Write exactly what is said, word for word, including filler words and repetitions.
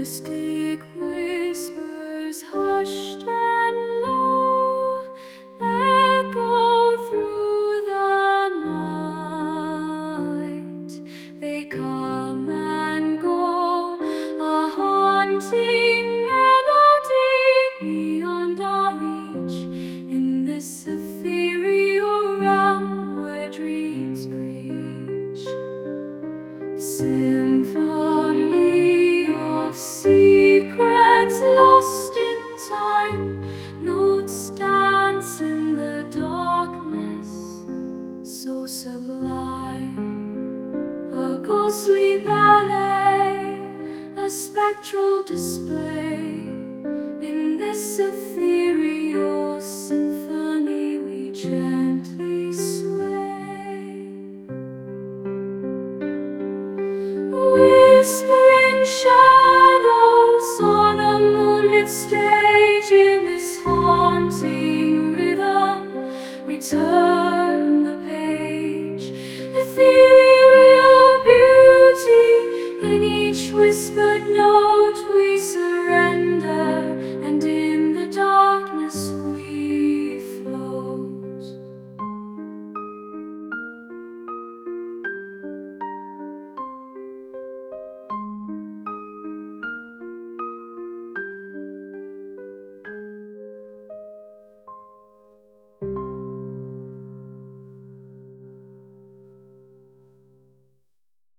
Mystic whispers hushed and low echo through the night. They come and go, a haunting melody beyond our reach, in this ethereal realm where dreams preach. Symphony of secrets lost in time, notes dance in the darkness, so sublime. A ghostly ballet, a spectral display, in this ethereal